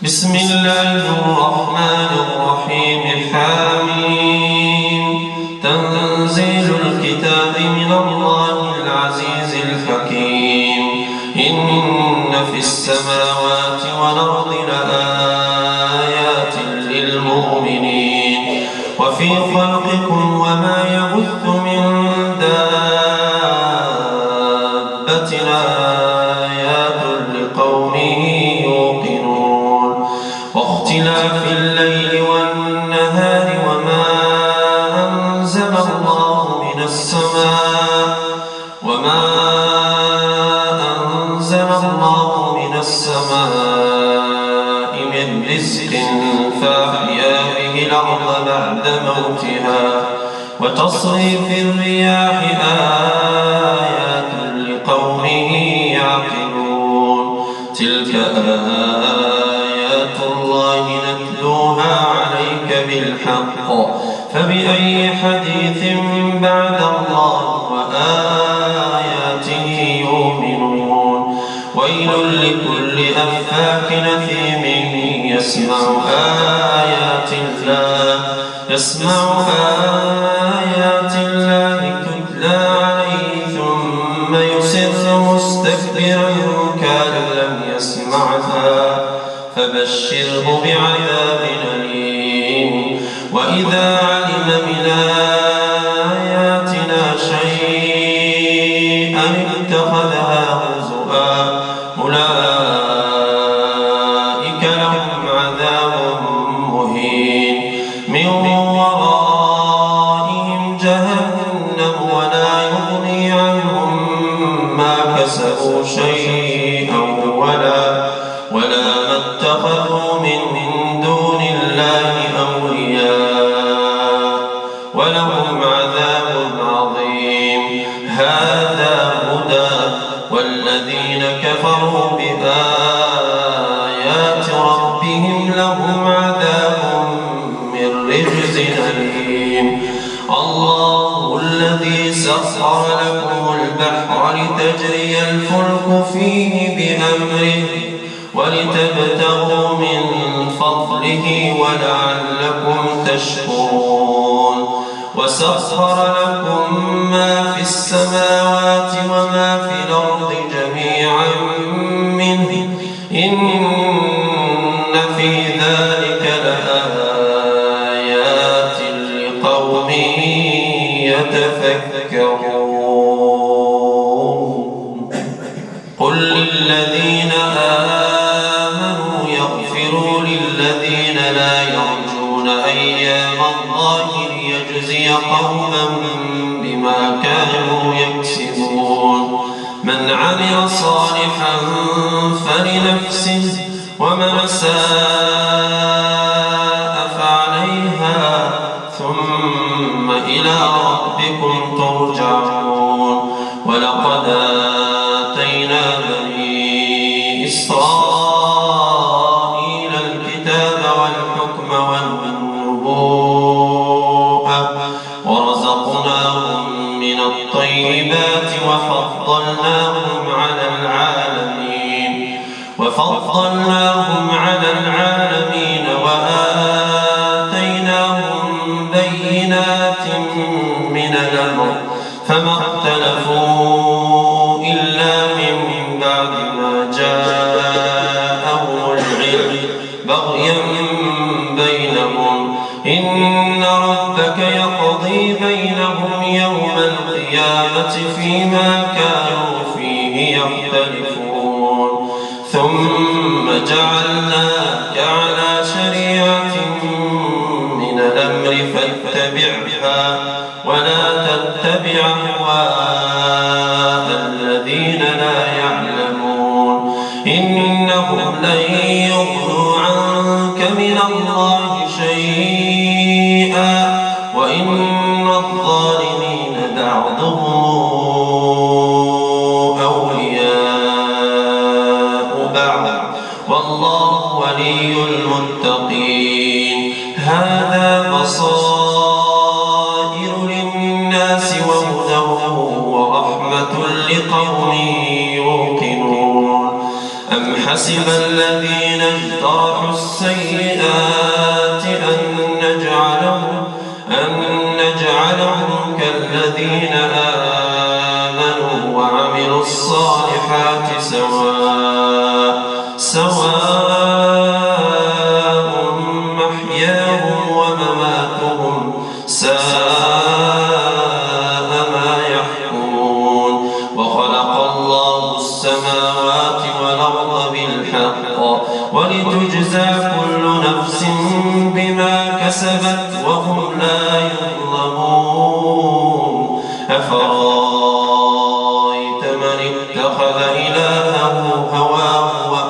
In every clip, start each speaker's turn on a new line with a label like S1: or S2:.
S1: بسم الله الرحمن الرحيم حميم تنزيل الكتاب من الله العزيز الحكيم إن في السماوات والأرض لآيات للمؤمنين وفي خلقكم وما يبث من دابة آيات لقوم يوقنون واختلاف الليل والنهار وما أنزل الله من السماء من رزق فأحيا به الأرض بعد موتها وتصريف الرياح آيات لقوم يعقلون تلك آيات الله نتلوها عليك بالحق فبأي حديث بعد الله وآياته يؤمنون ويل لكل أفاك أثيم يسمع آيات الله تتلى عليه ثم يصر مستكبرا كأن لم يسمعها فبشره بعذاب أليم وإذا علم من آياتنا شيئا اتخذها هزؤا أولئك لهم عذاب مهين من ورائهم جهنم ولا يغني عنهم ما كسبوا شيئا ولا ما اتخذوا من دون الله أولياء ولهم عذاب عظيم هذا هدى والذين كفروا بآيات ربهم لهم عذاب من رجز أليم الله الذي سخر لكم البحر لتجري الفلك فيه بأمره ولتبتغوا من فضله ولعلكم تشكرون وسخر لكم ما في السماوات وما في الأرض جميعا منه إن في ذلك لآيات لقوم يتفكرون قل للذين آمنوا يغفروا للذين لا يرجون أيام الله ليجزي قوما بما كانوا يكسبون من عمل صالحا فلنفسه ومن ساء فعليها ثم إلى ربكم ترجعون ولقد آتينا بني إسرائيل الكتاب والحكم والنبوءة ورزقناهم من الطيبات وفضلناهم على العالمين وآتيناهم بينات من الأمر فما اختلفوا إلا من بعد ما جاءهم العلم بغيا بينهم إن ربك يقضي بينهم يوم القيامة فيما كانوا فيه يختلفون ثم جعلناك على شريعة من الأمر فاتبعها ولا تتبع أهواء الذين لا يعلمون إنهم لن يغنوا عنك من الله شيئا وإن الظالمين بعضهم أولياء بعض والله ولي المتقين هذا بصائر للناس وهدى ورحمة لقوم يوقنون أم حسب الذين اجترحوا السيئات أن نجعلهم كالذين آمنوا وعملوا الصالحات سواء محياهم ومماتهم ساء ما يحكمون. وخلق الله السماوات والأرض بالحق ولتجزى كل نفس بما كسبت وهم لا يظلمون. أفرأيت من اتخذ إلهه هواه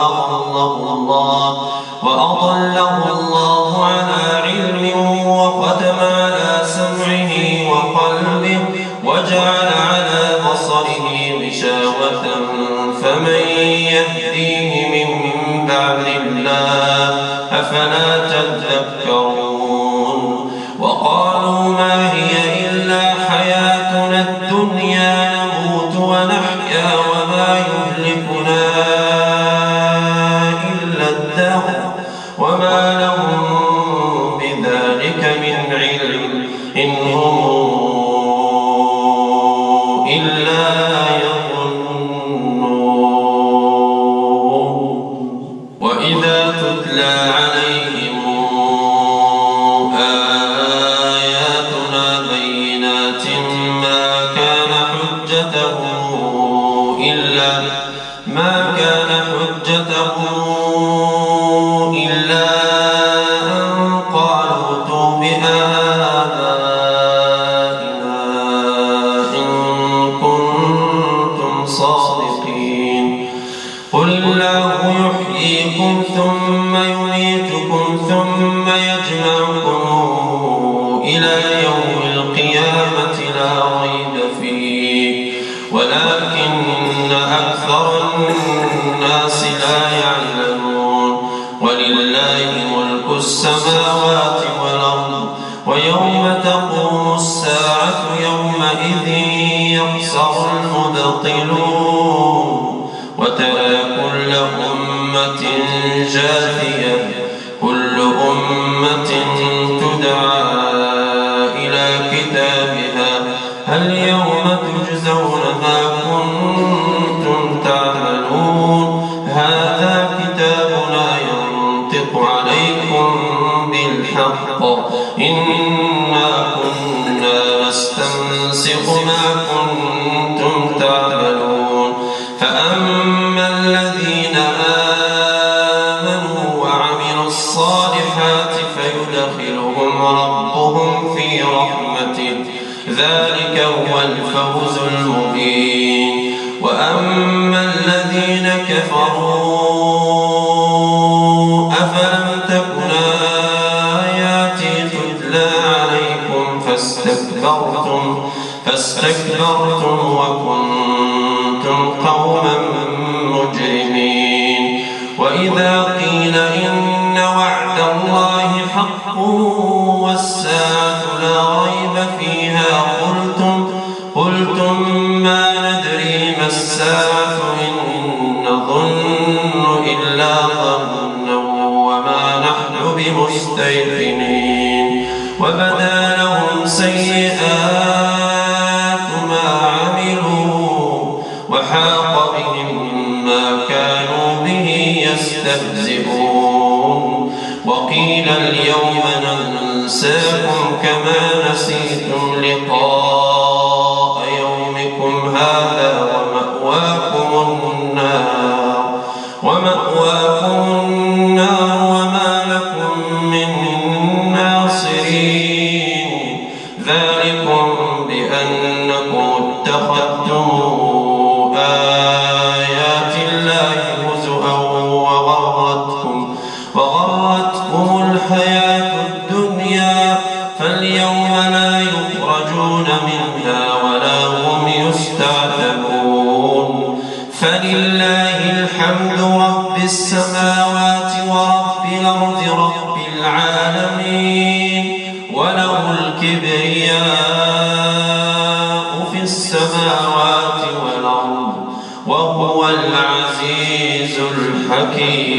S1: وأضله الله على علم وختم على سمعه وقلبه وجعل على بصره غشاوة فمن يهديه من بعد الله أفلا تذكرون. وقالوا ما هي إلا حياتنا الدنيا نموت ونحيا وما يهلكنا إلا الدهر وما لهم بذلك من علم إن هم إلا يظنون. وإذا تتلى عليهم آياتنا بينات ما كان حجتهم إلا أن قالوا ائتوا بآبائنا إن كنتم صادقين. قل الله يحييكم ثم يميتكم ثم يجمعكم إلى يوم القيامة لا ريب فيه ولكن أكثر الناس لا يعلمون. ولله ملك السماوات والأرض ويوم تقوم الساعة يومئذ يخسر المبطلون. وترى كل أمة جاثية كل أمة تدعى إلى كتابها هل يوم تجزون ما كنتم تعملون هذا كتابنا ينطق عليكم بالحق إنا كنا نستنسخ ما كنتم تعملون. فأما الذين آمنوا وعملوا الصالحات فيدخلهم ربهم في رحمته ذلك هو الفوز المبين. وأما الذين كفروا أفلم تكن آياتي تتلى عليكم فاستكبرتم وكنتم قوما مجرمين. وإذا قيل إن وعد الله حق والساعة لا ريب فيها قلتم ما ندري ما الساعة إن نظن إلا ظنا وما نحن بمستيقنين. وبدا لهم سيئات ما عملوا وحاق بهم ما كانوا به يستهزئون. وقيل اليوم ننساكم كما نسيتم لقاء يومكم هذا ومأواكم النار وما لكم من ناصرين. ذلكم بأنكم اتخذتم آيات الله هزوا وغرتكم الحياة الدنيا فاليوم لا يخرجون منها ولا هم يستعتبون. فلله الحمد رب السماوات ورب الأرض رب العالمين وله الكبرياء في السماوات والأرض وهو العزيز الحكيم.